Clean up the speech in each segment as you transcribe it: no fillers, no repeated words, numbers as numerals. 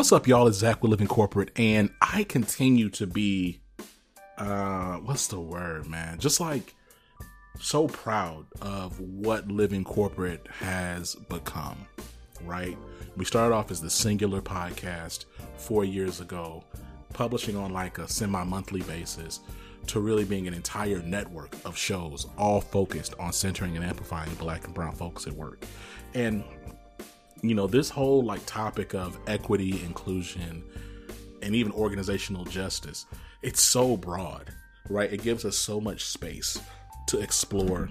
What's up, y'all? It's Zach with Living Corporate, and I continue to be, what's the word, man? Just like so proud of what Living Corporate has become, right? We started off as the singular podcast 4 years ago, publishing on like a semi-monthly basis, to really being an entire network of shows, all focused on centering and amplifying Black and brown folks at work. And you know, this whole like topic of equity, inclusion, and even organizational justice, it's so broad, right? It gives us so much space to explore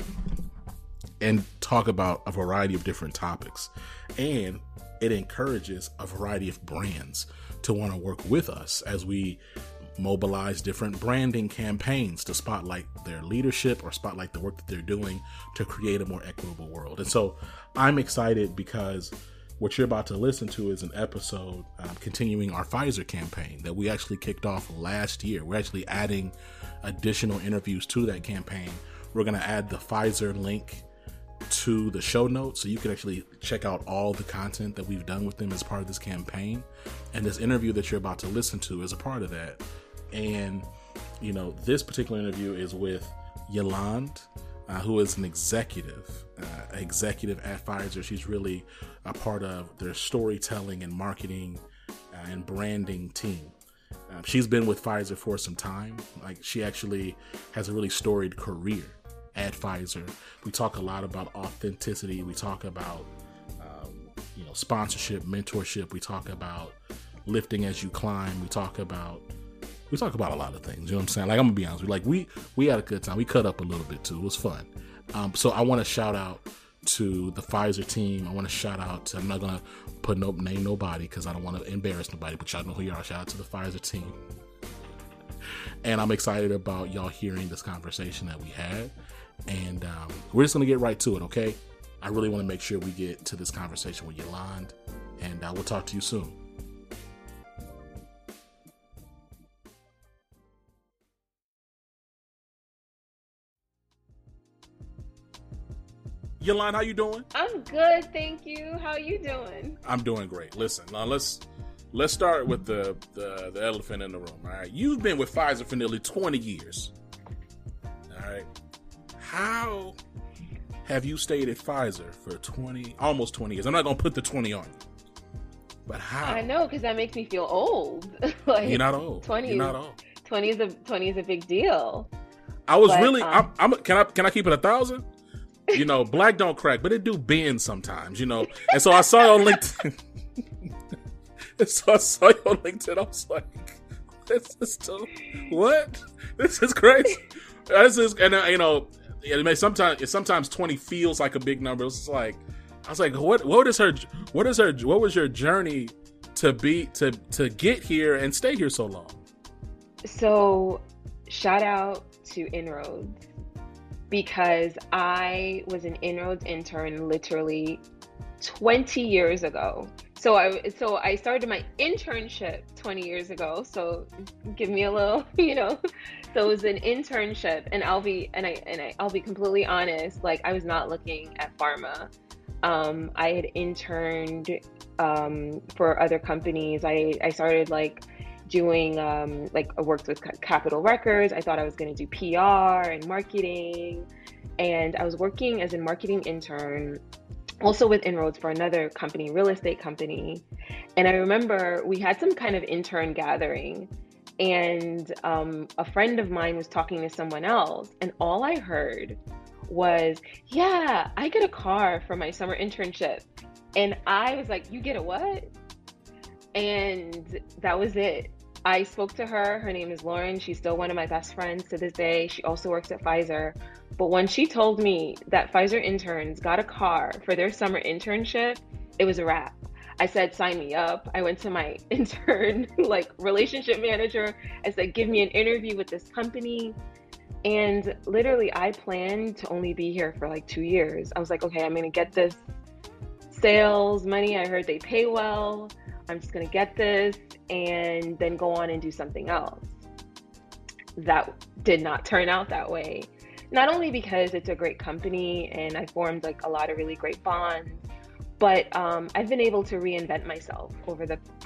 and talk about a variety of different topics. And it encourages a variety of brands to want to work with us as we mobilize different branding campaigns to spotlight their leadership or spotlight the work that they're doing to create a more equitable world. And so I'm excited because what you're about to listen to is an episode continuing our Pfizer campaign that we actually kicked off last year. We're actually adding additional interviews to that campaign. We're going to add the Pfizer link to the show notes so you can actually check out all the content that we've done with them as part of this campaign. And this interview that you're about to listen to is a part of that. And, you know, this particular interview is with Yolande, who is an executive at Pfizer. She's really a part of their storytelling and marketing and branding team. She's been with Pfizer for some time. Like, she actually has a really storied career at Pfizer. We talk a lot about authenticity. We talk about, sponsorship, mentorship. We talk about lifting as you climb. We talk about a lot of things. You know what I'm saying? Like, I'm gonna be honest with you. Like, we had a good time. We cut up a little bit too. It was fun. So I want to shout out to the Pfizer team. I want to shout out to, I'm not gonna name nobody because I don't want to embarrass nobody, but y'all know who you are. Shout out to the Pfizer team. And I'm excited about y'all hearing this conversation that we had. And we're just gonna get right to it, okay? I really want to make sure we get to this conversation with Yolande, and we'll talk to you soon. Yolande, how you doing? I'm good, thank you. How you doing? I'm doing great. Listen, now let's start with the elephant in the room. All right, you've been with Pfizer for nearly 20 years. All right, how have you stayed at Pfizer for almost 20 years? I'm not gonna put the 20 on you, but how? I know, because that makes me feel old. Like, you're not old. 20. You're not old. 20 is a big deal. I was really. Can I keep it 1,000? You know, black don't crack, but it do bend sometimes, you know. And so I saw you on LinkedIn. I was like, this is too, what? This is crazy. It sometimes 20 feels like a big number. It's like, I was like, what was your journey to get here and stay here so long? So shout out to Inroads, because I was an Inroads intern literally 20 years ago. So I started my internship 20 years ago. So give me a little, So it was an internship, and I'll be completely honest. Like, I was not looking at pharma. I had interned for other companies. I started doing I worked with Capitol Records. I thought I was going to do PR and marketing, and I was working as a marketing intern also with Inroads for another company, real estate company. And I remember we had some kind of intern gathering, and a friend of mine was talking to someone else, and all I heard was, yeah, I get a car for my summer internship. And I was like, you get a what? And that was it. I spoke to her. Her name is Lauren. She's still one of my best friends to this day. She also works at Pfizer. But when she told me that Pfizer interns got a car for their summer internship, it was a wrap. I said, sign me up. I went to my intern, relationship manager. I said, give me an interview with this company. And literally, I planned to only be here for 2 years. I was like, okay, I'm going to get this sales money. I heard they pay well. I'm just going to get this and then go on and do something else. That did not turn out that way. Not only because it's a great company and I formed a lot of really great bonds, but I've been able to reinvent myself over the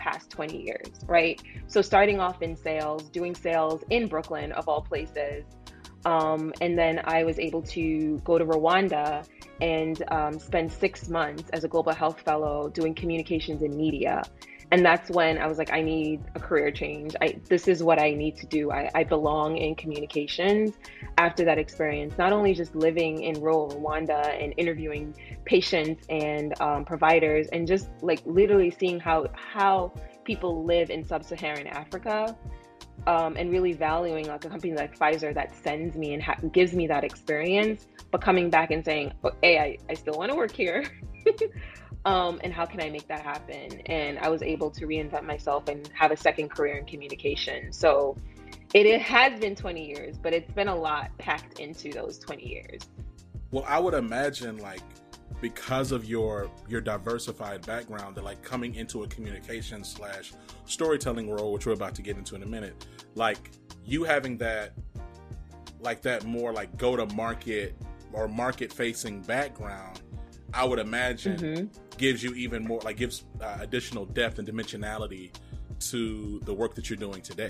past 20 years, right? So starting off in sales, doing sales in Brooklyn of all places. And then I was able to go to Rwanda and spend 6 months as a global health fellow doing communications and media. And that's when I was like, I need a career change. This is what I need to do. I belong in communications after that experience, not only just living in rural Rwanda and interviewing patients and providers and just like literally seeing how people live in sub-Saharan Africa, and really valuing like a company like Pfizer that sends me and gives me that experience, but coming back and saying, oh, hey, I still want to work here. And how can I make that happen? And I was able to reinvent myself and have a second career in communication. So it has been 20 years, but it's been a lot packed into those 20 years. Well, I would imagine like because of your diversified background, that like coming into a communication / storytelling role, which we're about to get into in a minute, like you having that more like go to market or market facing background, I would imagine gives you even more, like gives additional depth and dimensionality to the work that you're doing today.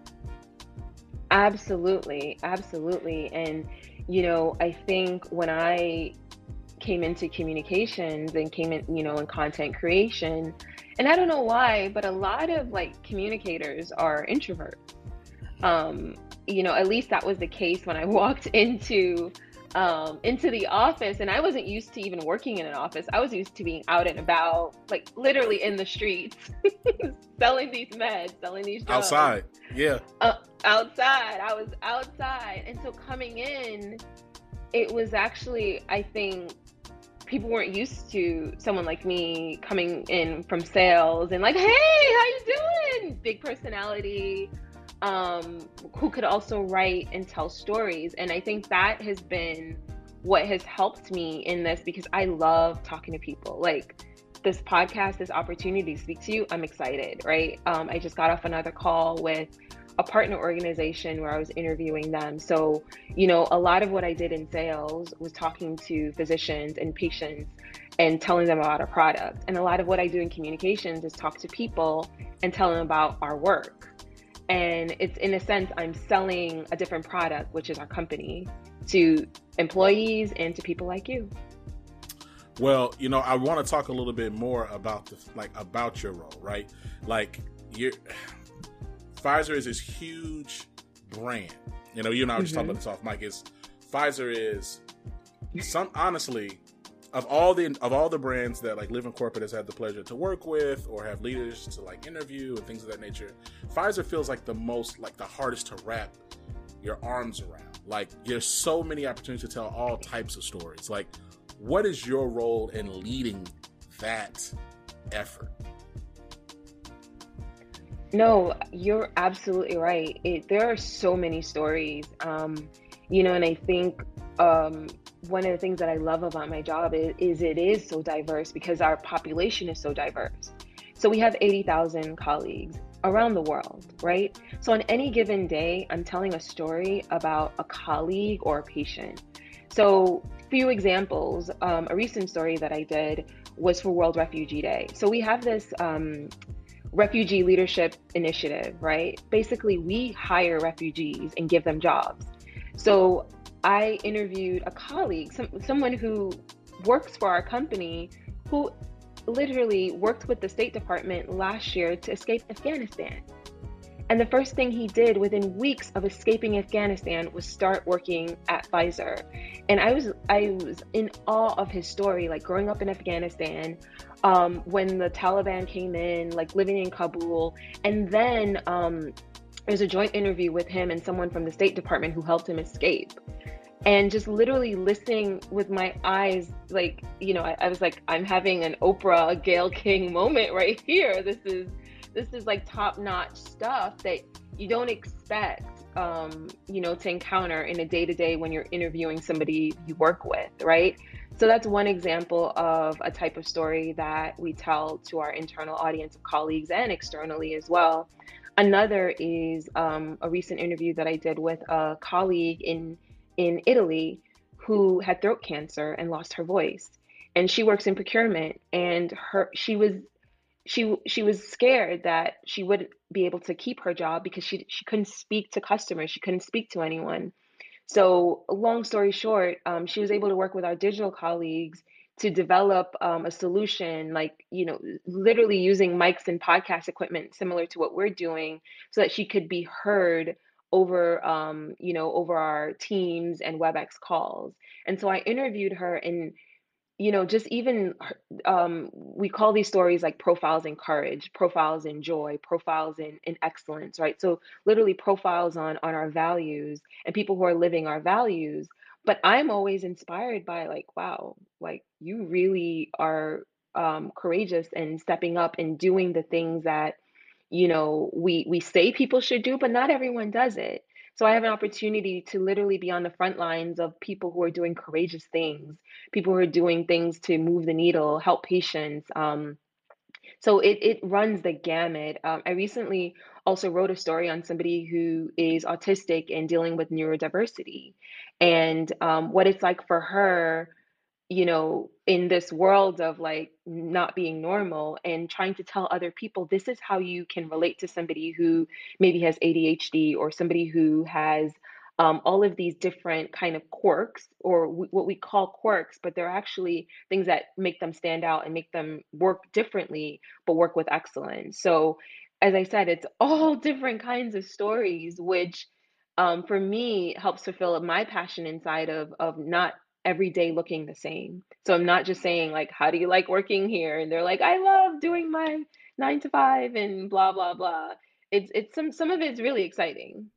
Absolutely. And, I think when I came into communications and came in, in content creation, and I don't know why, but a lot of like communicators are introverts. At least that was the case when I walked into the office, and I wasn't used to even working in an office. I was used to being out and about, like literally in the streets, selling these meds, selling these drugs. Outside, yeah. Outside, I was outside. And so coming in, it was actually, I think, people weren't used to someone like me coming in from sales and like, hey, how you doing? Big personality, who could also write and tell stories. And I think that has been what has helped me in this, because I love talking to people. Like this podcast, this opportunity to speak to you, I'm excited, right? I just got off another call with a partner organization where I was interviewing them. So, a lot of what I did in sales was talking to physicians and patients and telling them about a product. And a lot of what I do in communications is talk to people and tell them about our work. And it's, in a sense, I'm selling a different product, which is our company, to employees and to people like you. Well, I want to talk a little bit more about about your role, right? Like Pfizer is this huge brand. You and I were just talking about this off mic. Pfizer is honestly, of all the brands that like Living Corporate has had the pleasure to work with or have leaders to like interview and things of that nature, Pfizer feels like the most, like the hardest to wrap your arms around. Like there's so many opportunities to tell all types of stories. Like, what is your role in leading that effort? No, you're absolutely right. There are so many stories, and I think one of the things that I love about my job is it is so diverse because our population is so diverse. So we have 80,000 colleagues around the world, right? So on any given day, I'm telling a story about a colleague or a patient. So few examples, a recent story that I did was for World Refugee Day. So we have this refugee leadership initiative, right? Basically, we hire refugees and give them jobs. So I interviewed a colleague, someone who works for our company, who literally worked with the State Department last year to escape Afghanistan. And the first thing he did within weeks of escaping Afghanistan was start working at Pfizer. And I was in awe of his story, like growing up in Afghanistan, when the Taliban came in, like living in Kabul. And then there's a joint interview with him and someone from the State Department who helped him escape. And just literally listening with my eyes, like, I was like, I'm having an Oprah Gayle King moment right here. This is like top-notch stuff that you don't expect, to encounter in a day-to-day when you're interviewing somebody you work with, right? So that's one example of a type of story that we tell to our internal audience of colleagues and externally as well. Another is a recent interview that I did with a colleague in Italy who had throat cancer and lost her voice. And she works in procurement, and she was scared that she wouldn't be able to keep her job because she couldn't speak to customers, she couldn't speak to anyone. So, long story short, she was able to work with our digital colleagues to develop a solution, like, literally using mics and podcast equipment similar to what we're doing, so that she could be heard over, over our Teams and WebEx calls. And so I interviewed her, and just even we call these stories like profiles in courage, profiles in joy, profiles in excellence, right? So literally profiles on our values and people who are living our values. But I'm always inspired by, like, wow, like you really are courageous and stepping up and doing the things that we say people should do, but not everyone does it. So I have an opportunity to literally be on the front lines of people who are doing courageous things, people who are doing things to move the needle, help patients. So it runs the gamut. I recently also wrote a story on somebody who is autistic and dealing with neurodiversity, and what it's like for her, in this world of like not being normal, and trying to tell other people this is how you can relate to somebody who maybe has ADHD, or somebody who has all of these different kind of quirks, or what we call quirks, but they're actually things that make them stand out and make them work differently, but work with excellence. So, as I said, it's all different kinds of stories, which for me helps fulfill my passion inside of not every day looking the same. So I'm not just saying like, how do you like working here? And they're like, I love doing my 9 to 5 and blah blah blah. It's some of it's really exciting.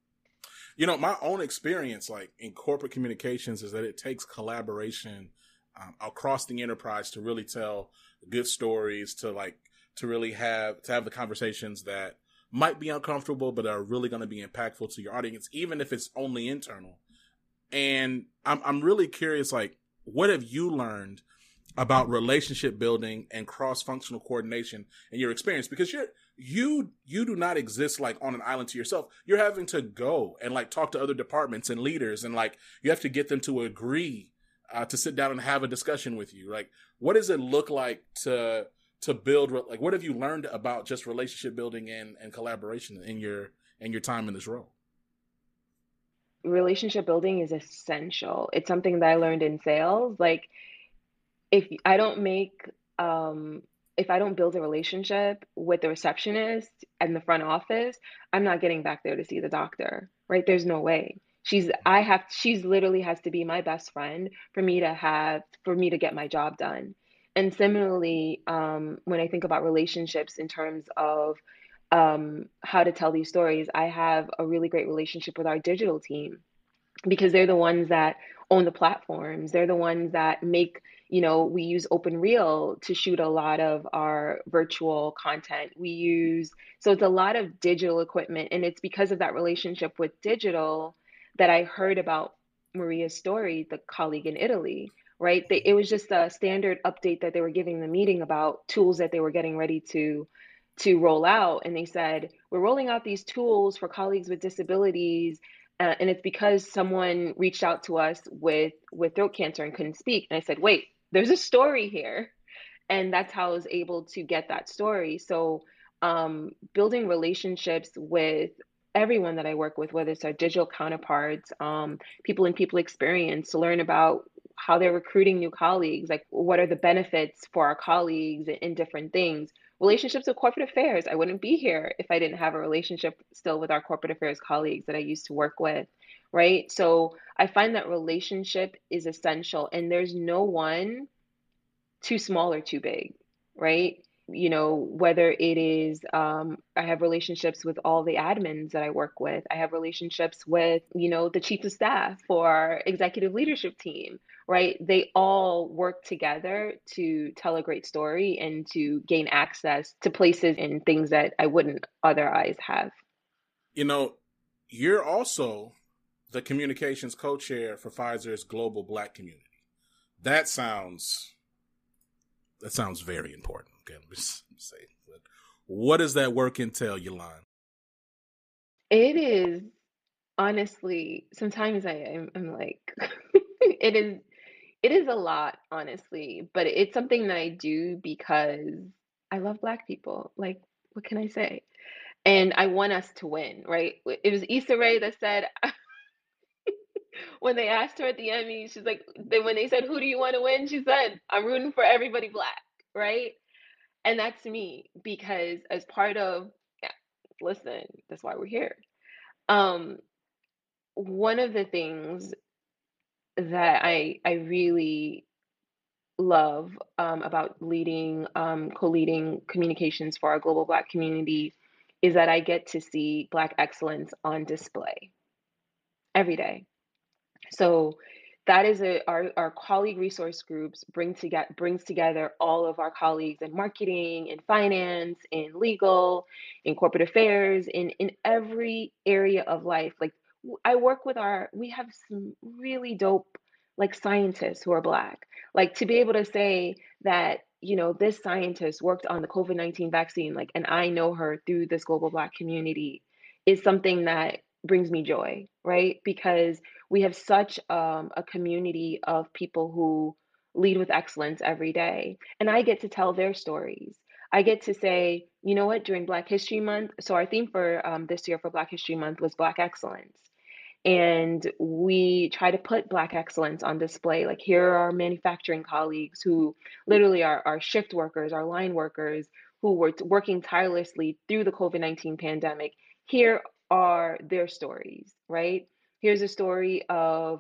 My own experience, like in corporate communications, is that it takes collaboration across the enterprise to really tell good stories, to really have the conversations that might be uncomfortable, but are really going to be impactful to your audience, even if it's only internal. And I'm really curious, like, what have you learned about relationship building and cross-functional coordination in your experience? Because you do not exist like on an island to yourself. You're having to go and like talk to other departments and leaders, and like you have to get them to agree to sit down and have a discussion with you. Like, what does it look like to build? Like, what have you learned about just relationship building and collaboration in your time in this role? Relationship building is essential. It's something that I learned in sales. Like, if I don't make if I don't build a relationship with the receptionist and the front office, I'm not getting back there to see the doctor, right? There's no way. She's literally has to be my best friend for me to get my job done. And similarly, when I think about relationships in terms of how to tell these stories, I have a really great relationship with our digital team, because they're the ones that own the platforms. They're the ones that make, we use OpenReel to shoot a lot of our virtual content. So it's a lot of digital equipment. And it's because of that relationship with digital that I heard about Maria's story, the colleague in Italy, right? It was just a standard update that they were giving the meeting about tools that they were getting ready to roll out. And they said, we're rolling out these tools for colleagues with disabilities, and it's because someone reached out to us with throat cancer and couldn't speak. And I said, wait, there's a story here. And that's how I was able to get that story. So building relationships with everyone that I work with, whether it's our digital counterparts, people in people experience, to learn about how they're recruiting new colleagues, like what are the benefits for our colleagues in different things. Relationships with corporate affairs. I wouldn't be here if I didn't have a relationship still with our corporate affairs colleagues that I used to work with, right? So I find that relationship is essential, and there's no one too small or too big, right? Whether it is, I have relationships with all the admins that I work with. I have relationships with, the chief of staff for our executive leadership team, right? They all work together to tell a great story and to gain access to places and things that I wouldn't otherwise have. You know, you're also the communications co-chair for Pfizer's Global Black Community. That sounds very important. Okay, let me say, what does that work entail, Yolanda? It is, honestly, sometimes I'm like, it is a lot, honestly, but it's something that I do because I love Black people. Like, what can I say? And I want us to win, right? It was Issa Rae that said when they asked her at the Emmy, she's like, then when they said, "Who do you want to win?" She said, "I'm rooting for everybody Black," right? And that's me because as part of, yeah, listen, that's why we're here. Um, one of the things that I really love about leading co-leading communications for our global Black community is that I get to see Black excellence on display every day. So that is our colleague resource groups brings together all of our colleagues in marketing, in finance, in legal, in corporate affairs, in every area of life. Like I work with we have some really dope like scientists who are Black. Like to be able to say that, this scientist worked on the COVID-19 vaccine, like, and I know her through this global Black community is something that brings me joy, right? Because we have such a community of people who lead with excellence every day. And I get to tell their stories. I get to say, you know what, during Black History Month, so our theme for this year for Black History Month was Black excellence. And we try to put Black excellence on display. Like, here are our manufacturing colleagues who literally are our shift workers, our line workers who were working tirelessly through the COVID-19 pandemic. Here are their stories, right? Here's a story of,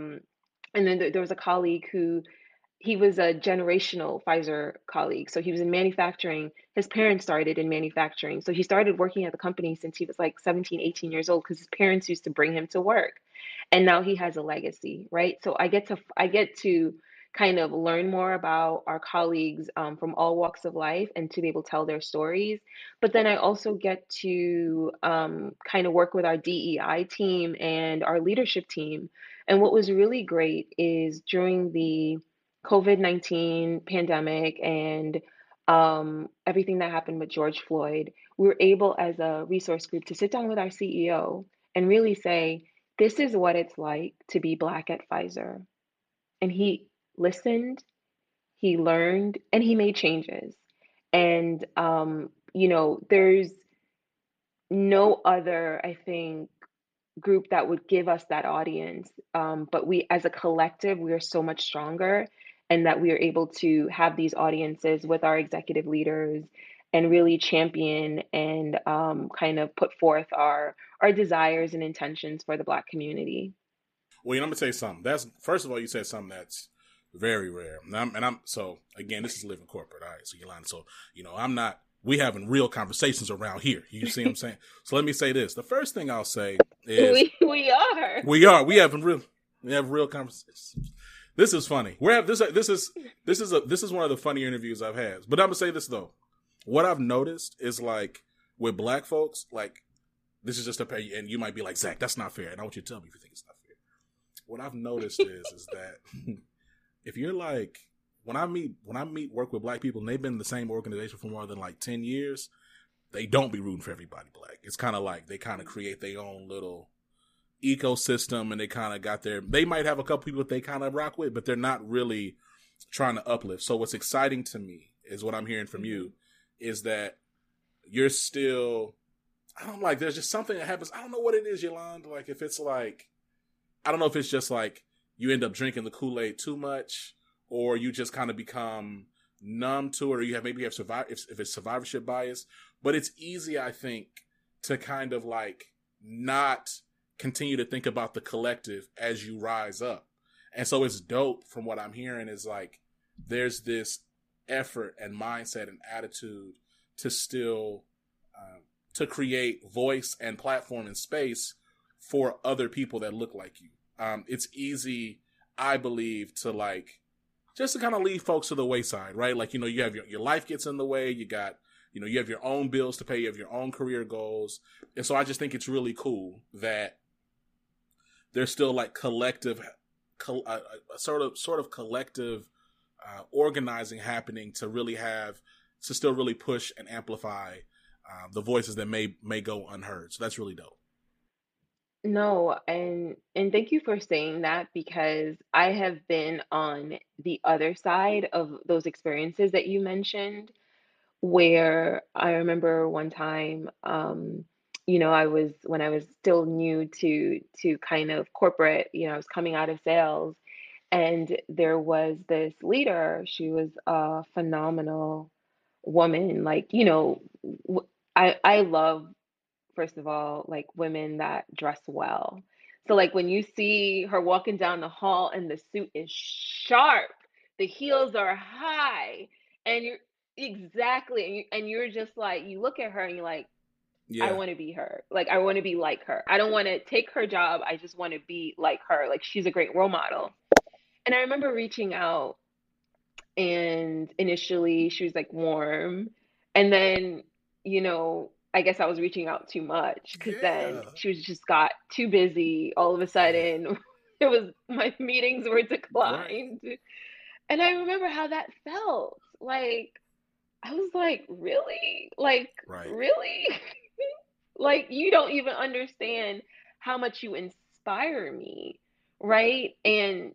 and then there was a colleague who he was a generational Pfizer colleague. So he was in manufacturing. His parents started in manufacturing. So he started working at the company since he was like 17, 18 years old because his parents used to bring him to work. And now he has a legacy, right? So I get to kind of learn more about our colleagues from all walks of life and to be able to tell their stories. But then I also get to kind of work with our DEI team and our leadership team. And what was really great is during the COVID-19 pandemic and everything that happened with George Floyd, we were able as a resource group to sit down with our CEO and really say, this is what it's like to be Black at Pfizer. And he listened, he learned, and he made changes. And, there's no other, I think, group that would give us that audience. But we, as a collective, we are so much stronger, and that we are able to have these audiences with our executive leaders and really champion and kind of put forth our desires and intentions for the Black community. Well, I'm gonna tell you something. That's first of all, you said something that's very rare, and I'm so again, this is living corporate, all right. So Yolanda, so I'm not. We having real conversations around here. You see what I'm saying? So let me say this. The first thing I'll say is We are. we have real conversations. This is funny. We have this is one of the funnier interviews I've had. But I'm gonna say this though. What I've noticed is like with Black folks, like this is just a pay, and you might be like, Zach, that's not fair, and I want you to tell me if you think it's not fair. What I've noticed is that if you're like when I meet work with Black people and they've been in the same organization for more than like 10 years, they don't be rooting for everybody Black. It's kind of like they kind of create their own little ecosystem, and they kind of got they might have a couple people that they kind of rock with, but they're not really trying to uplift. So what's exciting to me is what I'm hearing from you is that you're still, I don't like, there's just something that happens. I don't know what it is, Yolanda. Like if it's like, I don't know if it's just like you end up drinking the Kool-Aid too much, or you just kind of become numb to it, or you have maybe you have if it's survivorship bias. But it's easy, I think, to kind of like not continue to think about the collective as you rise up. And so it's dope from what I'm hearing is like there's this effort and mindset and attitude to still to create voice and platform and space for other people that look like you. It's easy, I believe, to like just to kind of leave folks to the wayside, right? Like, you have your life gets in the way. You got, you have your own bills to pay. You have your own career goals. And so I just think it's really cool that there's still like collective, a sort of collective organizing happening to really to still really push and amplify the voices that may go unheard. So that's really dope. No, and thank you for saying that because I have been on the other side of those experiences that you mentioned where I remember one time, you know, I was when I was still new to kind of corporate, you know, I was coming out of sales, and there was this leader. She was a phenomenal woman. Like, you know, I love, first of all, like women that dress well. So like when you see her walking down the hall and the suit is sharp, the heels are high, and you're exactly, and you're just like, you look at her and you're like, I Yeah. want to be her. Like I want to be like her. I don't want to take her job. I just want to be like her. Like she's a great role model. And I remember reaching out, and initially she was like warm, and then, you know, I guess I was reaching out too much because then Yeah. she was just got too busy all of a Yeah. sudden. It was, my meetings were Right. declined, and I remember how that felt. Like I was like, really, like Right. really, like you don't even understand how much you inspire me, right? And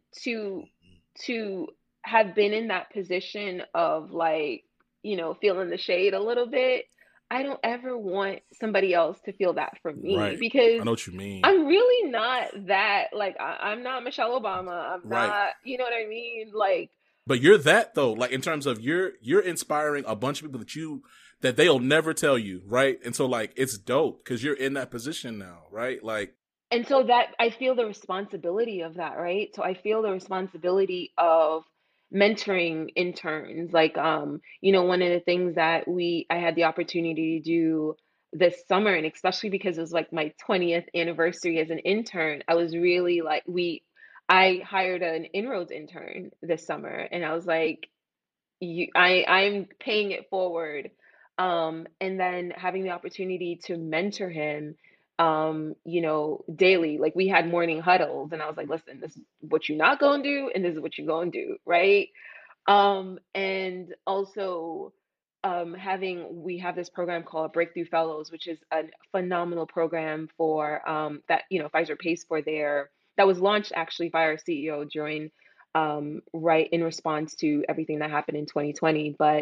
to have been in that position of like, you know, feeling the shade a little bit, I don't ever want somebody else to feel that from me, Right. I because know what you mean. I'm really not that, like I'm not Michelle Obama. I'm Right. not, you know what I mean? Like, But you're that though, like in terms of you're inspiring a bunch of people that they'll never tell you, right? And so like it's dope because you're in that position now, right? Like and so that I feel the responsibility of that, right? So I feel the responsibility of mentoring interns. Like, you know, one of the things that I had the opportunity to do this summer, and especially because it was like my 20th anniversary as an intern, I was really like, I hired an Inroads intern this summer, and I was like, I'm paying it forward. And then having the opportunity to mentor him, you know, daily. Like we had morning huddles, and I was like, listen, this is what you're not gonna do, and this is what you're gonna do, right? And also, we have this program called Breakthrough Fellows, which is a phenomenal program for, that, you know, Pfizer pays for their, that was launched actually by our CEO during, right in response to everything that happened in 2020. But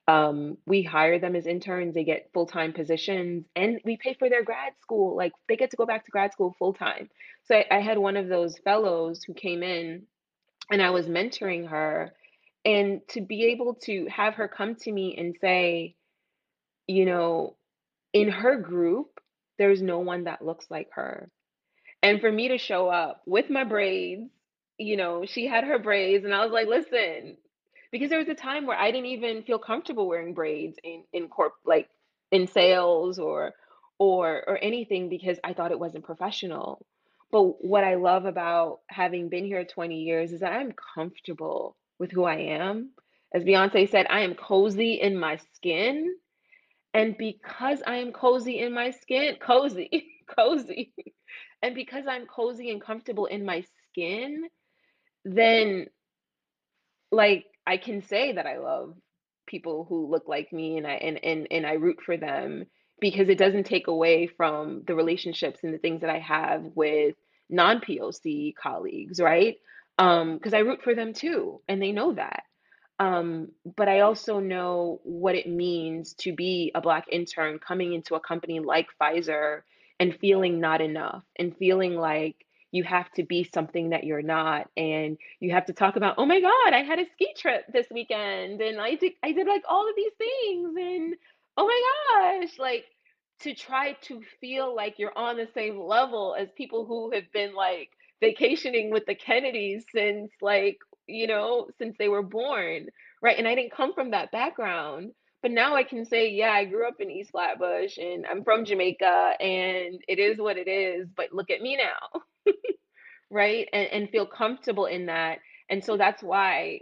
we hire them as interns, they get full-time positions, and we pay for their grad school. Like they get to go back to grad school full time. So I had one of those fellows who came in, and I was mentoring her, and to be able to have her come to me and say, you know, in her group, there's no one that looks like her. And for me to show up with my braids, you know, she had her braids, and I was like, listen, because there was a time where I didn't even feel comfortable wearing braids in like in sales or anything, because I thought it wasn't professional. But what I love about having been here 20 years is that I'm comfortable with who I am. As Beyonce said, I am cozy in my skin. And because I am cozy in my skin, cozy, cozy, and because I'm cozy and comfortable in my skin, then like I can say that I love people who look like me, and I root for them, because it doesn't take away from the relationships and the things that I have with non-POC colleagues, right? Because I root for them too, and they know that. But I also know what it means to be a Black intern coming into a company like Pfizer and feeling not enough, and feeling like you have to be something that you're not, and you have to talk about, oh my God, I had a ski trip this weekend, and I did like all of these things, and oh my gosh, like to try to feel like you're on the same level as people who have been like vacationing with the Kennedys since, like, you know, since they were born, right? And I didn't come from that background. But now I can say, yeah, I grew up in East Flatbush and I'm from Jamaica, and it is what it is. But look at me now, right? And feel comfortable in that. And so that's why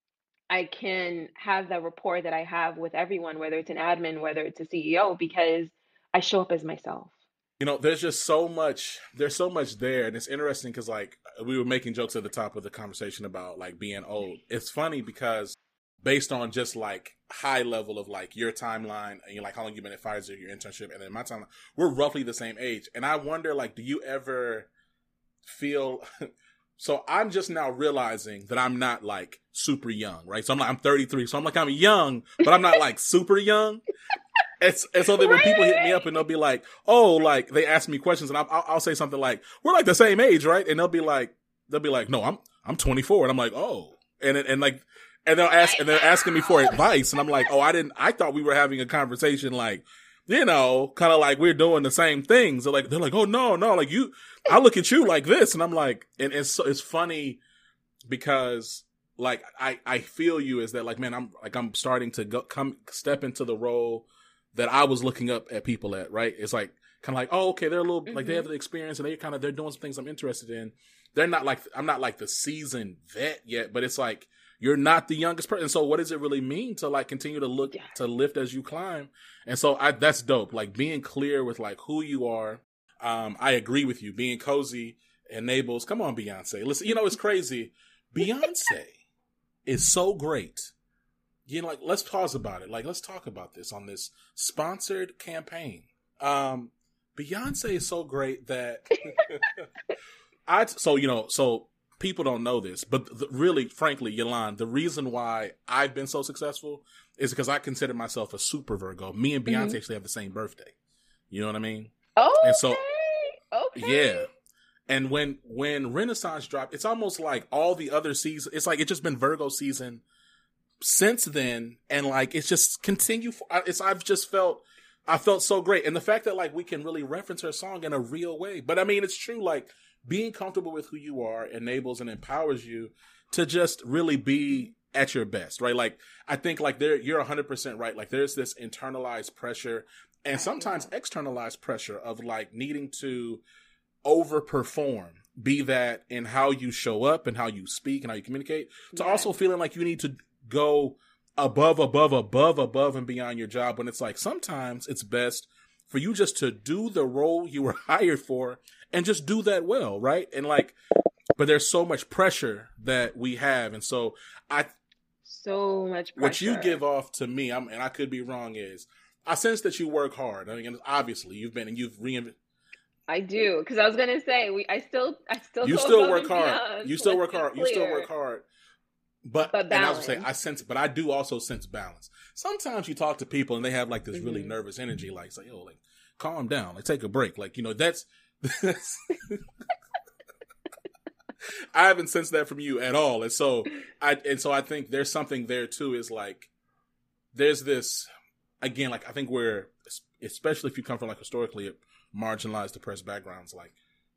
I can have the rapport that I have with everyone, whether it's an admin, whether it's a CEO, because I show up as myself. you know, there's so much there, and it's interesting because like we were making jokes at the top of the conversation about like being old. It's funny because based on just like high level of like your timeline and you're like how long you've been at Pfizer, your internship, and then my timeline, we're roughly the same age. And I wonder, like, do you ever feel So I'm just now realizing that I'm not like super young, right? So I'm 33. So I'm like, I'm young, but I'm not like super young. And so then when people hit me up and they'll be like, oh, like they ask me questions and I'll say something like, we're like the same age, right? And they'll be like, no, I'm 24. And I'm like, oh, and like, and they're asking me for advice. And I'm like, oh, I thought we were having a conversation like, you know, kind of like we're doing the same things. They're like, oh, no, like I look at you like this. And I'm like, and so it's funny because like, I feel you is that like, man, I'm starting to step into the role that I was looking up at people at, right? It's like, kind of like, oh, okay, they're a little, like they have the experience and they're doing some things I'm interested in. They're not like, I'm not like the seasoned vet yet, but it's like, you're not the youngest person. So what does it really mean to like continue to look, to lift as you climb? And so that's dope. Like being clear with like who you are. I agree with you. Being cozy enables, come on, Beyonce. Listen, you know, it's crazy. Beyonce is so great. You know, like, let's pause about it. Like, let's talk about this on this sponsored campaign. Beyonce is so great that so people don't know this, but really, frankly, Yolande, the reason why I've been so successful is because I consider myself a super Virgo. Me and Beyonce actually have the same birthday. You know what I mean? Oh, and so, okay. Yeah. And when Renaissance dropped, it's almost like all the other seasons, it's like it's just been Virgo season since then, and like it's just continue. I felt so great, and the fact that like we can really reference her song in a real way. But I mean, it's true. Like being comfortable with who you are enables and empowers you to just really be at your best, right? Like I think like you're 100% right. Like there's this internalized pressure and sometimes externalized pressure of like needing to overperform. Be that in how you show up and how you speak and how you communicate, to also feeling like you need to go above and beyond your job, when it's like sometimes it's best for you just to do the role you were hired for and just do that well, right? And like, but there's so much pressure that we have, and so so much pressure. What you give off to me, and I could be wrong, is I sense that you work hard. I mean, obviously you've reinvented. I do, because I was gonna say I still you still work hard. You still work hard. You still work hard. But and I was say but I do also sense balance. Sometimes you talk to people and they have like this really nervous energy, like say, "Yo, like calm down, like take a break." Like, you know, that's I haven't sensed that from you at all. And so I think there's something there too. Is like there's this again, like I think we're, especially if you come from like historically marginalized, depressed backgrounds, like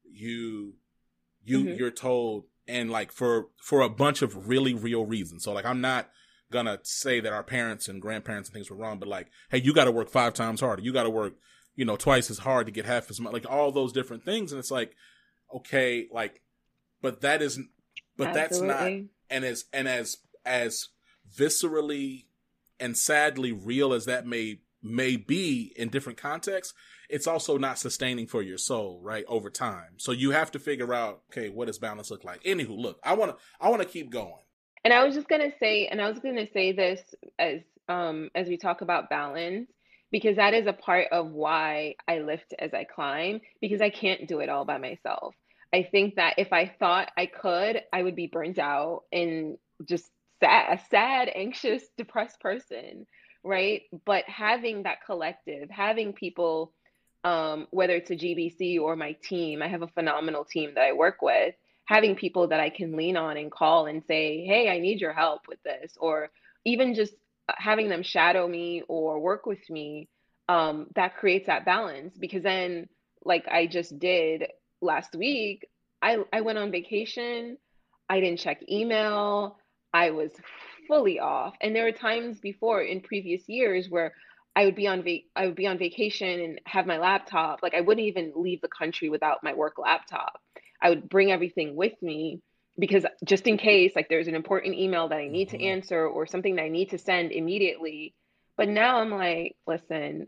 you're told. And like for a bunch of really real reasons. So like I'm not gonna say that our parents and grandparents and things were wrong, but like, hey, you got to work 5 times harder. You got to work, you know, twice as hard to get half as much. Like all those different things, and it's like, okay, like, but that's not. And as viscerally and sadly real as that may be in different contexts, it's also not sustaining for your soul, right? Over time. So you have to figure out, okay, what does balance look like? Anywho, look, I want to keep going. And I was going to say this as we talk about balance, because that is a part of why I lift as I climb, because I can't do it all by myself. I think that if I thought I could, I would be burnt out and just a sad, anxious, depressed person, right? But having that collective, having people, whether it's a GBC or my team, I have a phenomenal team that I work with, having people that I can lean on and call and say, hey, I need your help with this, or even just having them shadow me or work with me, that creates that balance. Because then, like I just did last week, I went on vacation, I didn't check email, I was fully off. And there were times before in previous years where I would be on vacation and have my laptop. Like I wouldn't even leave the country without my work laptop. I would bring everything with me, because just in case, like there's an important email that I need to answer or something that I need to send immediately. But now I'm like, listen,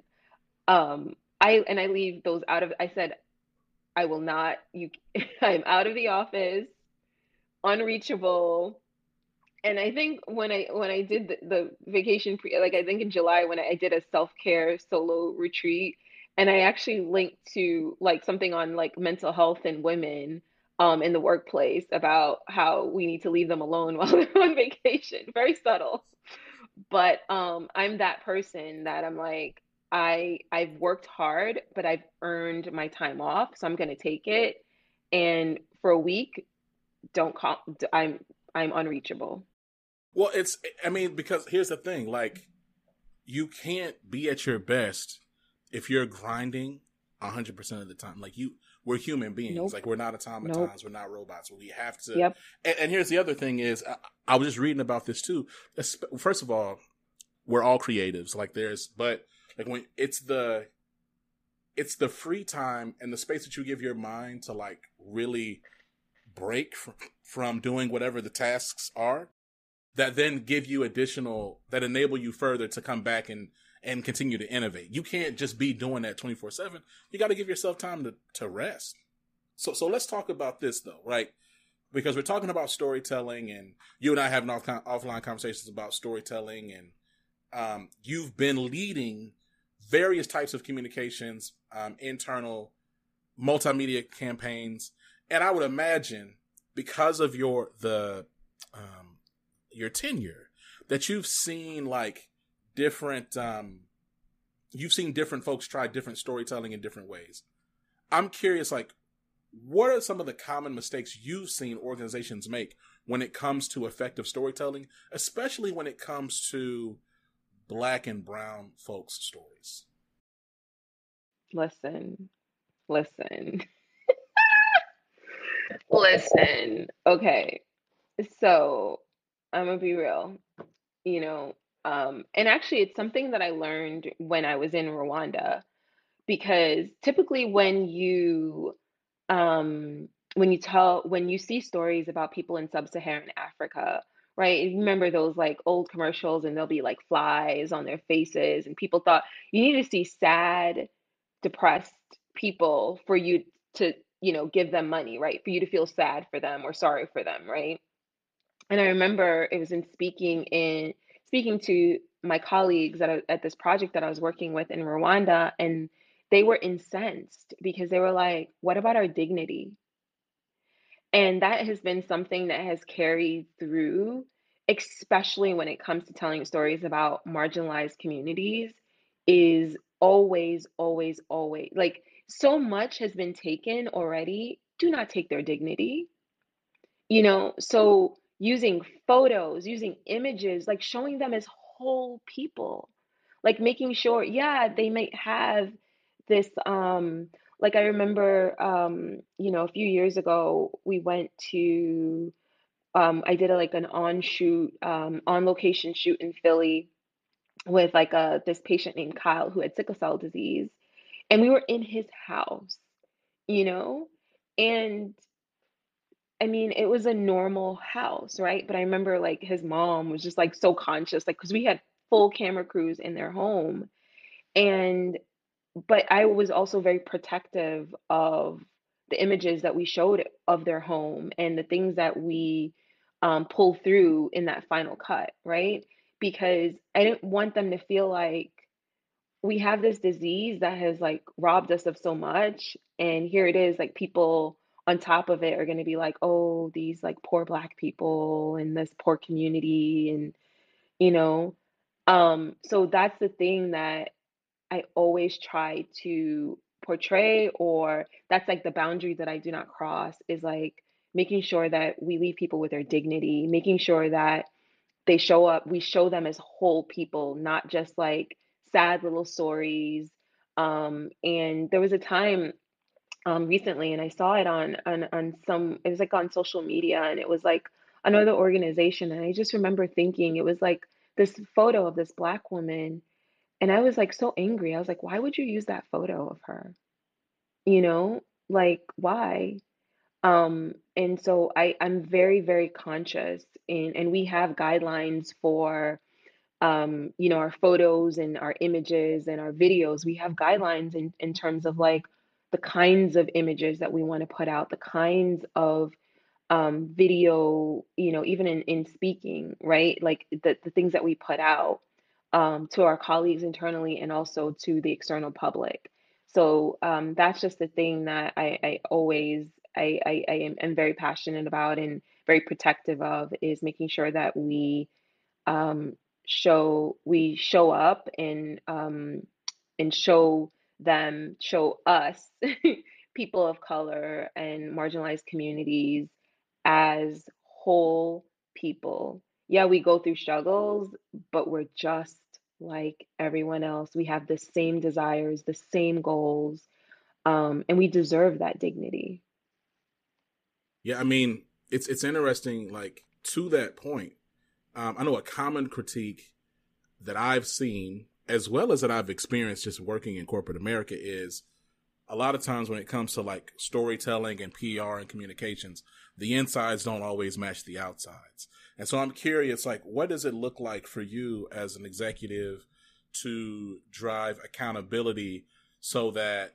I leave those out of, I said, I will not, I'm out of the office, unreachable. And I think when I did the vacation, like I think in July when I did a self-care solo retreat, and I actually linked to like something on like mental health in women, in the workplace about how we need to leave them alone while they're on vacation. Very subtle. But I'm that person that I'm like, I've worked hard, but I've earned my time off, so I'm gonna take it. And for a week, don't call. I'm unreachable. Well, I mean, because here's the thing, like, you can't be at your best if you're grinding 100% of the time. Like, we're human beings. Nope. Like, we're not Nope. automatons. We're not robots. We have to. Yep. And here's the other thing is, I was just reading about this too. First of all, we're all creatives. Like, but like when it's the free time and the space that you give your mind to like really break from doing whatever the tasks are that then give you that enable you further to come back and continue to innovate. You can't just be doing that 24/7. You got to give yourself time to rest. So let's talk about this though, right? Because we're talking about storytelling, and you and I have offline conversations about storytelling, and you've been leading various types of communications, internal, multimedia campaigns, and I would imagine because of your tenure that you've seen like different you've seen different folks try different storytelling in different ways. I'm curious, like, what are some of the common mistakes you've seen organizations make when it comes to effective storytelling, especially when it comes to Black and brown folks' stories? Listen, listen, listen. Okay, so I'm gonna be real. You know, and actually, it's something that I learned when I was in Rwanda, because typically um, when you see stories about people in sub-Saharan Africa, right? You remember those like old commercials, and there'll be like flies on their faces, and people thought you need to see sad, depressed people for you to, give them money, right? For you to feel sad for them or sorry for them, right? And I remember it was in speaking to my colleagues at this project that I was working with in Rwanda, and they were incensed because they were like, "What about our dignity?" And that has been something that has carried through, especially when it comes to telling stories about marginalized communities, is always, always, always like so much has been taken already. Do not take their dignity. So using photos, using images, like showing them as whole people, like making sure, yeah, they might have this, like I remember, a few years ago, we went to, I did like an on location shoot in Philly with like this patient named Kyle who had sickle cell disease, and we were in his house, you know, and I mean, it was a normal house, right? But I remember like his mom was just like so conscious, like, because we had full camera crews in their home. And, but I was also very protective of the images that we showed of their home and the things that we pulled through in that final cut, right? Because I didn't want them to feel like we have this disease that has like robbed us of so much, and here it is, like people on top of it are going to be like, oh, these like poor black people in this poor community, and you know so that's the thing that I always try to portray, or that's like the boundary that I do not cross, is like making sure that we leave people with their dignity, making sure that we show them as whole people, not just like sad little stories. And there was a time recently, and I saw it it was like on social media, and it was like another organization, and I just remember thinking it was like this photo of this black woman, and I was like so angry. I was like, why would you use that photo of her? You know, like why? And so I'm very, very conscious, and we have guidelines for our photos and our images and our videos. We have guidelines in terms of like the kinds of images that we want to put out, the kinds of video, even in speaking, right? Like the things that we put out to our colleagues internally and also to the external public. So that's just the thing that I always am very passionate about and very protective of is making sure that um, we show up and show us people of color and marginalized communities as whole people. Yeah, we go through struggles, but we're just like everyone else. We have the same desires, the same goals, and we deserve that dignity. Yeah, I mean, it's interesting. Like to that point, I know a common critique that I've seen, as well as that I've experienced just working in corporate America, is a lot of times when it comes to like storytelling and PR and communications, the insides don't always match the outsides. And so I'm curious, like, what does it look like for you as an executive to drive accountability so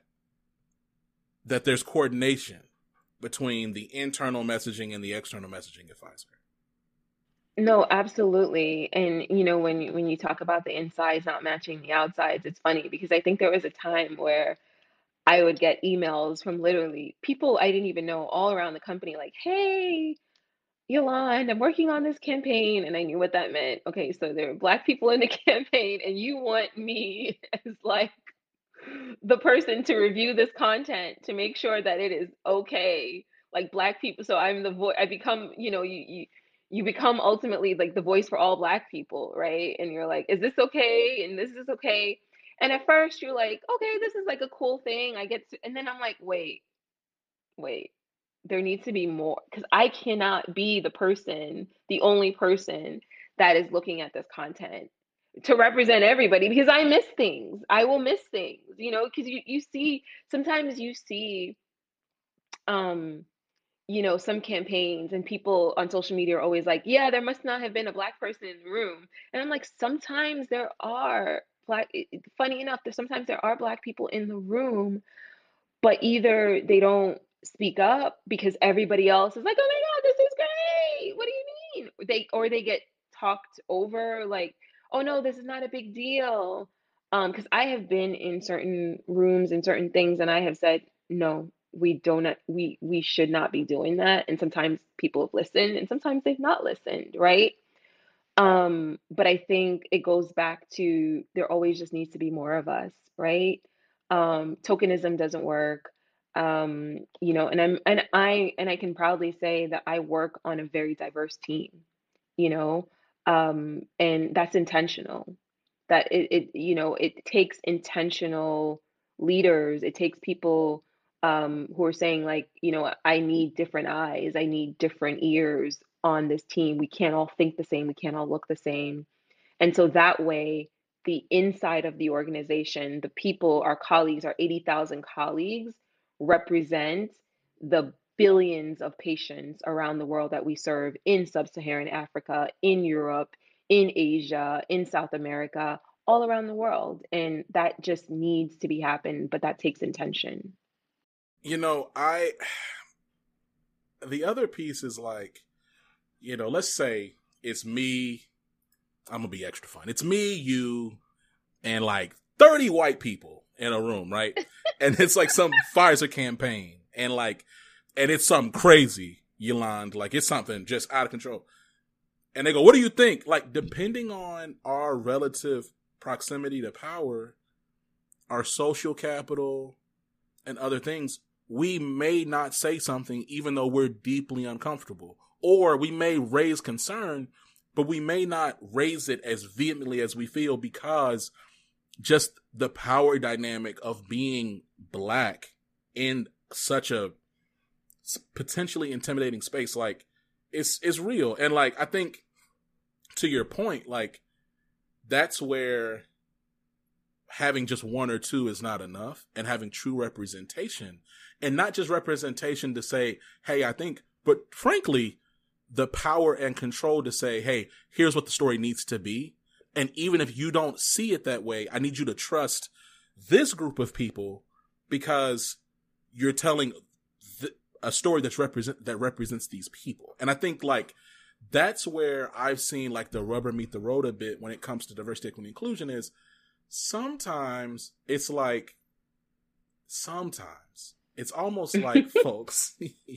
that there's coordination between the internal messaging and the external messaging at Pfizer? No, absolutely. And when you talk about the insides not matching the outsides, it's funny because I think there was a time where I would get emails from literally people I didn't even know all around the company, like, "Hey, Yolande, I'm working on this campaign," and I knew what that meant. Okay, so there are Black people in the campaign, and you want me as like the person to review this content to make sure that it is okay. Like Black people, so I'm the voice. I become, you become ultimately like the voice for all Black people, right? And you're like, is this okay? And this is okay. And at first you're like, okay, this is like a cool thing. I get to, and then I'm like, wait, there needs to be more because I cannot be the only person that is looking at this content to represent everybody because I miss things. I will miss things, because you see, sometimes you see, um, some campaigns and people on social media are always like, yeah, there must not have been a Black person in the room. And I'm like, sometimes there are funny enough, sometimes there are Black people in the room, but either they don't speak up because everybody else is like, "Oh my God, this is great. What do you mean?" They get talked over like, "Oh no, this is not a big deal." Because I have been in certain rooms and certain things, and I have said, "No, we don't. We should not be doing that." And sometimes people have listened, and sometimes they've not listened, right? But I think it goes back to there always just needs to be more of us, right? Tokenism doesn't work. And I can proudly say that I work on a very diverse team, you know, and that's intentional. That it takes intentional leaders. It takes people who are saying like, I need different eyes, I need different ears on this team. We can't all think the same, we can't all look the same. And so that way, the inside of the organization, the people, our colleagues, our 80,000 colleagues represent the billions of patients around the world that we serve in sub-Saharan Africa, in Europe, in Asia, in South America, all around the world. And that just needs to be happen, but that takes intention. I the other piece is like, let's say it's me. I'm gonna be extra fun. It's me, you, and like 30 white people in a room, right? And it's like some Pfizer campaign, and it's something crazy, Yolande. Like it's something just out of control. And they go, "What do you think?" Like depending on our relative proximity to power, our social capital, and other things, we may not say something even though we're deeply uncomfortable. Or we may raise concern, but we may not raise it as vehemently as we feel because just the power dynamic of being Black in such a potentially intimidating space, like it's real. And like, I think to your point, like that's where having just one or two is not enough, and having true representation, and not just representation to say, hey, I think, but frankly, the power and control to say, hey, here's what the story needs to be. And even if you don't see it that way, I need you to trust this group of people because you're telling a story that represents these people. And I think like that's where I've seen like the rubber meet the road a bit when it comes to diversity, equity, and inclusion sometimes it's it's almost like folks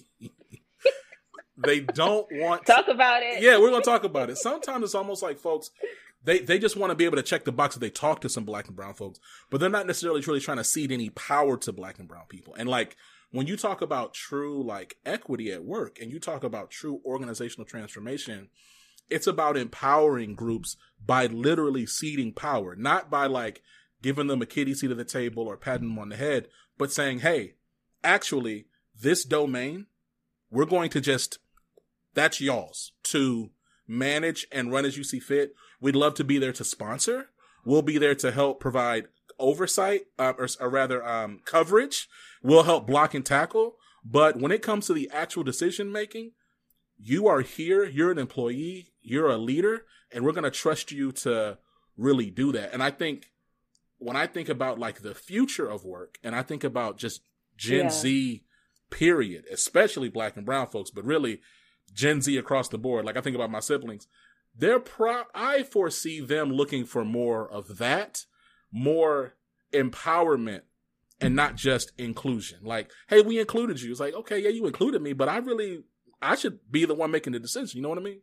they don't want to, Talk about it. yeah, we're gonna talk about it. Sometimes it's almost like folks they just want to be able to check the box that they talk to some black and brown folks, but they're not necessarily really trying to cede any power to black and brown people. And like when you talk about true like equity at work and you talk about true organizational transformation, it's about empowering groups by literally ceding power, not by like giving them a kiddie seat at the table or patting them on the head, but saying, hey, actually, this domain, we're going to just, that's y'all's to manage and run as you see fit. We'd love to be there to sponsor. We'll be there to help provide oversight, or rather, coverage. We'll help block and tackle. But when it comes to the actual decision making, you are here, you're an employee, you're a leader, and we're going to trust you to really do that. And I think when I think about like the future of work and I think about just Gen Z period, especially black and brown folks, but really Gen Z across the board, like I think about my siblings, I foresee them looking for more of that, more empowerment, and not just inclusion. Like, hey, we included you. It's like, okay, yeah, you included me, but I should be the one making the decision. You know what I mean?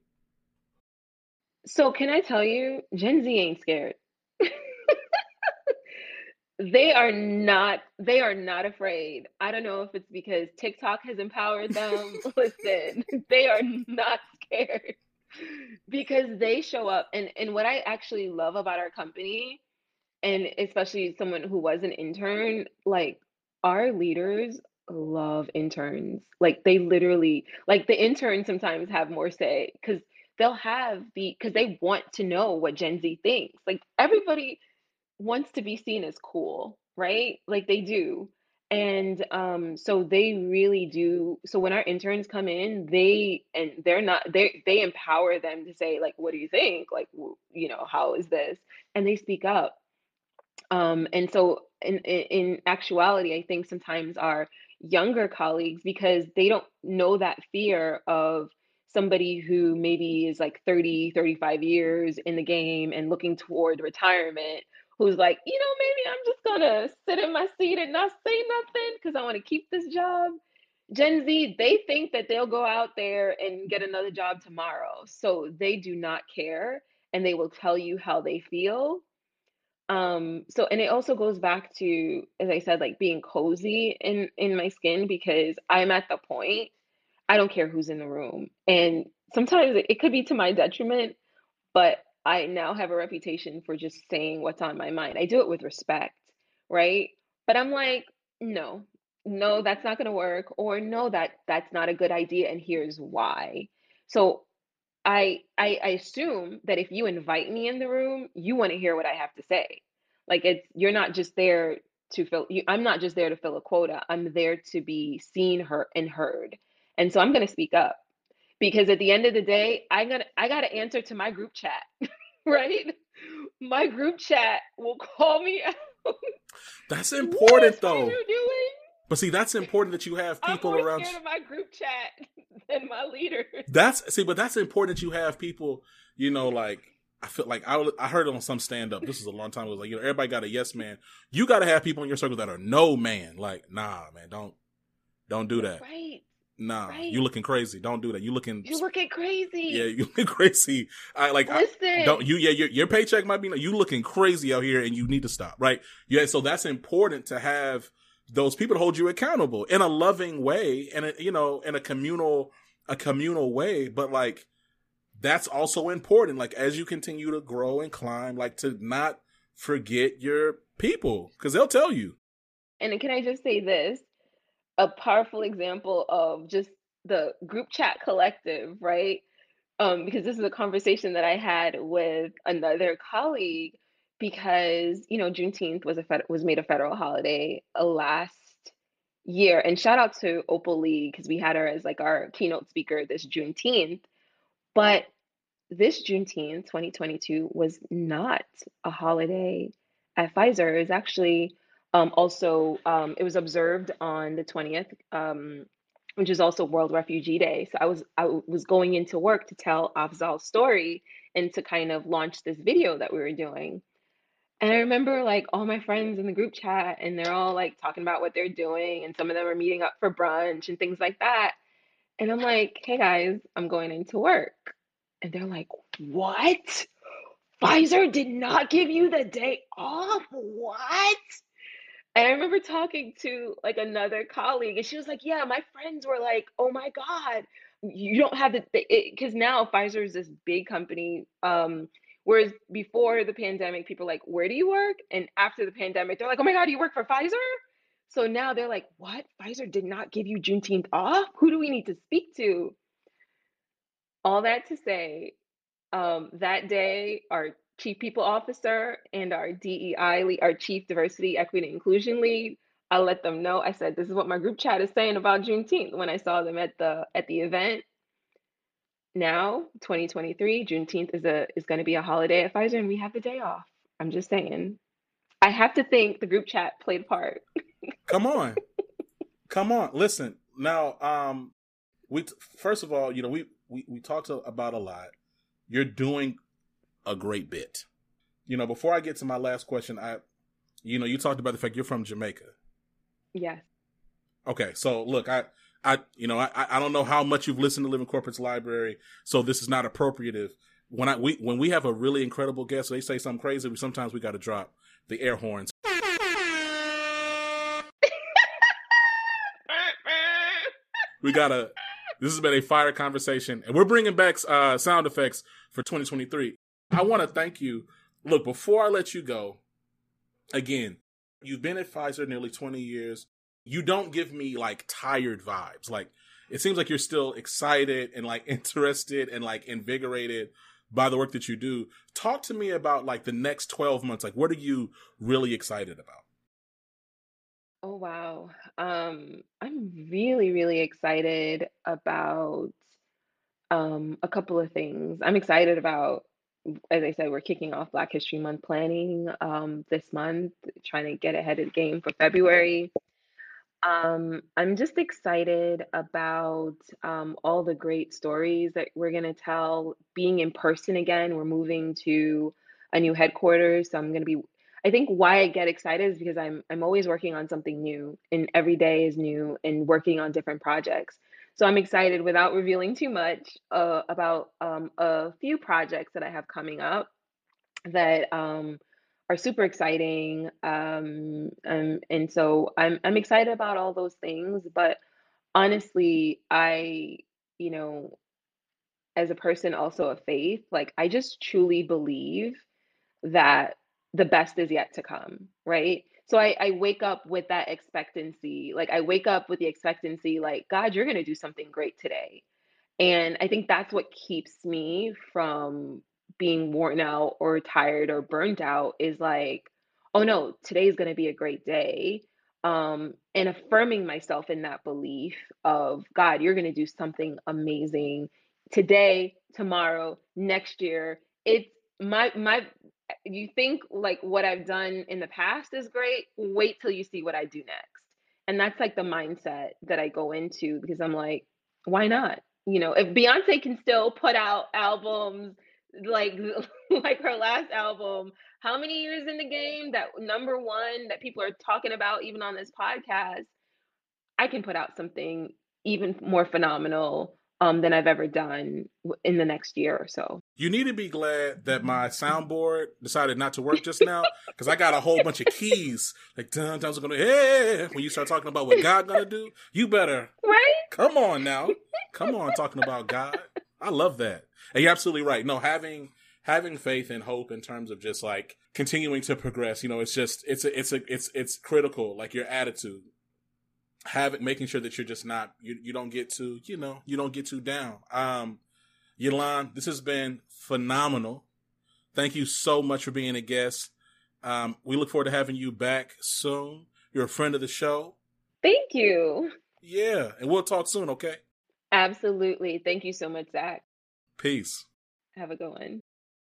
So can I tell you, Gen Z ain't scared. They are not afraid. I don't know if it's because TikTok has empowered them. Listen, they are not scared because they show up. And what I actually love about our company, and especially someone who was an intern, like our leaders love interns. Like they literally, like the interns sometimes have more say because because they want to know what Gen Z thinks. Like everybody wants to be seen as cool, right? Like they do. And so they really do. So when our interns come in, they're not they empower them to say like, what do you think? Like, how is this? And they speak up. And so in actuality, I think sometimes our younger colleagues, because they don't know that fear of somebody who maybe is like 30, 35 years in the game and looking toward retirement, who's like, maybe I'm just gonna sit in my seat and not say nothing because I want to keep this job. Gen Z, they think that they'll go out there and get another job tomorrow. So they do not care and they will tell you how they feel. So and it also goes back to, as I said, like being cozy in my skin because I'm at the point, I don't care who's in the room. And sometimes it could be to my detriment, but I now have a reputation for just saying what's on my mind. I do it with respect, right? But I'm like, no, no, that's not going to work, or no, that's not a good idea, and here's why. So I assume that if you invite me in the room, you want to hear what I have to say. Like you're not just there to I'm not just there to fill a quota. I'm there to be seen, heard, and heard. And so I'm going to speak up because at the end of the day, I got to answer to my group chat, right? My group chat will call me out. That's What is important though. Fraser doing? But see, that's important that you have I'm people more around. scared of my group chat than my leaders. But that's important that you have people, like, I feel like I heard it on some stand up. This is a long time ago. Like, everybody got a yes man. You got to have people in your circle that are no man. Like, nah, man, don't do that. Right. Nah, Right. you looking crazy. Don't do that. You looking crazy. Yeah, you looking crazy. Listen. Your paycheck might be, you looking crazy out here and you need to stop. Right. Yeah. So that's important to have those people to hold you accountable in a loving way and, in a communal way. But like, that's also important. Like, as you continue to grow and climb, like, to not forget your people because they'll tell you. And can I just say this? A powerful example of just the group chat collective, right? Because this is a conversation that I had with another colleague because, Juneteenth was made a federal holiday last year. And shout out to Opal Lee because we had her as like our keynote speaker this Juneteenth. But this Juneteenth 2022 was not a holiday at Pfizer. It was actually also it was observed on the 20th, which is also World Refugee Day. So I was going into work to tell Afzal's story and to kind of launch this video that we were doing. And I remember like all my friends in the group chat and they're all like talking about what they're doing and some of them are meeting up for brunch and things like that. And I'm like, "Hey guys, I'm going into work." And they're like, "What? Pfizer did not give you the day off? What?" And I remember talking to like another colleague, and she was like, "Yeah, my friends were like, oh my God, you don't have the because now Pfizer is this big company. Whereas before the pandemic, people were like, where do you work? And after the pandemic, they're like, oh my God, you work for Pfizer? So now they're like, what? Pfizer did not give you Juneteenth off? Who do we need to speak to? All that to say, that day, our chief people officer and our DEI lead, our chief diversity, equity, and inclusion lead, I let them know. I said, "This is what my group chat is saying about Juneteenth." When I saw them at the event, now 2023, Juneteenth is going to be a holiday at Pfizer, and we have the day off. I'm just saying. I have to think the group chat played a part. Come on, come on. Listen now. We first of all, we talked about a lot. You're doing a great bit. Before I get to my last question, you talked about the fact you're from Jamaica. Yes. Okay, so look, I don't know how much you've listened to Living Corporate's library, so this is not appropriative. When we have a really incredible guest, they say something crazy. Sometimes we got to drop the air horns. This has been a fire conversation, and we're bringing back sound effects for 2023. I want to thank you. Look, before I let you go, again, you've been at Pfizer nearly 20 years. You don't give me like tired vibes. Like, it seems like you're still excited and like interested and like invigorated by the work that you do. Talk to me about like the next 12 months. Like, what are you really excited about? Oh, wow. I'm really, really excited about a couple of things. I'm excited about, as I said, we're kicking off Black History Month planning this month, trying to get ahead of the game for February. I'm just excited about all the great stories that we're going to tell, being in person again. We're moving to a new headquarters, so I'm going to be. I think why I get excited is because I'm always working on something new, and every day is new, and working on different projects. So I'm excited, without revealing too much, about a few projects that I have coming up that are super exciting. And so I'm excited about all those things. But honestly, you know, as a person also of faith, like I just truly believe that the best is yet to come, right? So I wake up with that expectancy. Like I wake up with the expectancy, like, God, you're gonna do something great today. And I think that's what keeps me from being worn out or tired or burnt out is like, oh no, today's going to be a great day. And affirming myself in that belief of God, you're going to do something amazing today, tomorrow, next year. It's my you think like what I've done in the past is great. Wait till you see what I do next. And that's like the mindset that I go into because I'm like, why not? If Beyonce can still put out albums like like her last album, how many years in the game, that number one that people are talking about even on this podcast, I can put out something even more phenomenal than I've ever done in the next year or so. You need to be glad that my soundboard decided not to work just now because I got a whole bunch of keys. Like, sometimes I'm going to, hey, when you start talking about what God going to do, you better. Right? Come on now. Come on, talking about God. I love that. And you're absolutely right. No, having faith and hope in terms of just like continuing to progress, it's just, it's critical. Like your attitude, making sure that you're just not, you don't get too, you don't get too down. Yolande, this has been phenomenal. Thank you so much for being a guest. We look forward to having you back soon. You're a friend of the show. Thank you. Yeah, and we'll talk soon, okay? Absolutely. Thank you so much, Zach. Peace. Have a good one.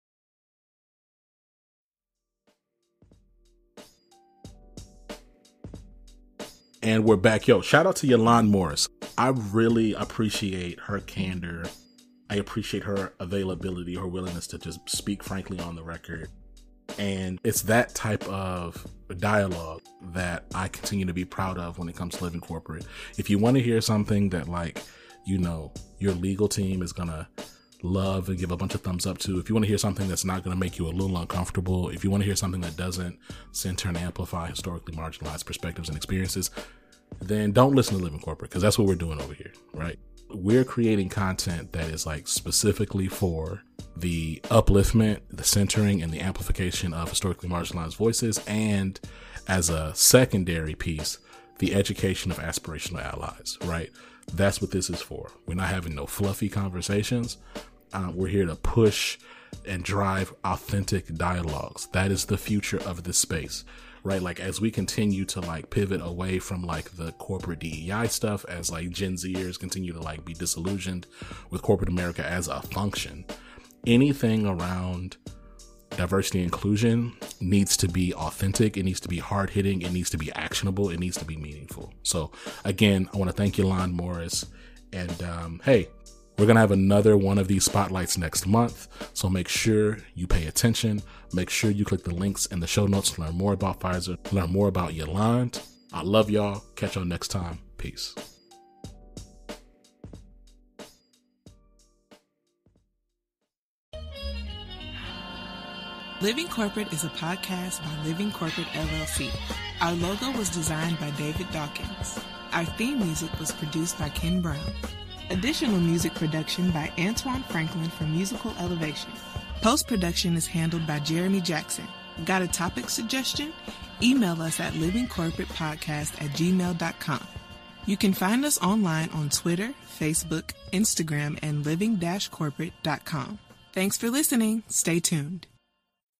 And we're back. Yo, shout out to Yolande Morris. I really appreciate her candor. I appreciate her availability, her willingness to just speak frankly on the record. And it's that type of dialogue that I continue to be proud of when it comes to living corporate. If you want to hear something that, like, you know, your legal team is going to love and give a bunch of thumbs up to, if you want to hear something that's not going to make you a little uncomfortable, if you want to hear something that doesn't center and amplify historically marginalized perspectives and experiences, then don't listen to Living Corporate, because that's what we're doing over here, right? We're creating content that is like specifically for the upliftment, the centering, and the amplification of historically marginalized voices, and as a secondary piece, the education of aspirational allies, right? That's what this is for. We're not having no fluffy conversations. We're here to push and drive authentic dialogues. That is the future of this space, right? Like, as we continue to like pivot away from like the corporate DEI stuff, as like Gen Zers continue to like be disillusioned with corporate America as a function, anything around diversity and inclusion needs to be authentic. It needs to be hard hitting. It needs to be actionable. It needs to be meaningful. So again, I want to thank Yolande Morris, and hey, we're going to have another one of these spotlights next month. So make sure you pay attention. Make sure you click the links in the show notes to learn more about Pfizer, learn more about Yolande. I love y'all. Catch y'all next time. Peace. Living Corporate is a podcast by Living Corporate LLC. Our logo was designed by David Dawkins. Our theme music was produced by Ken Brown. Additional music production by Antoine Franklin for Musical Elevation. Post-production is handled by Jeremy Jackson. Got a topic suggestion? Email us at livingcorporatepodcast@gmail.com. You can find us online on Twitter, Facebook, Instagram, and living-corporate.com. Thanks for listening. Stay tuned.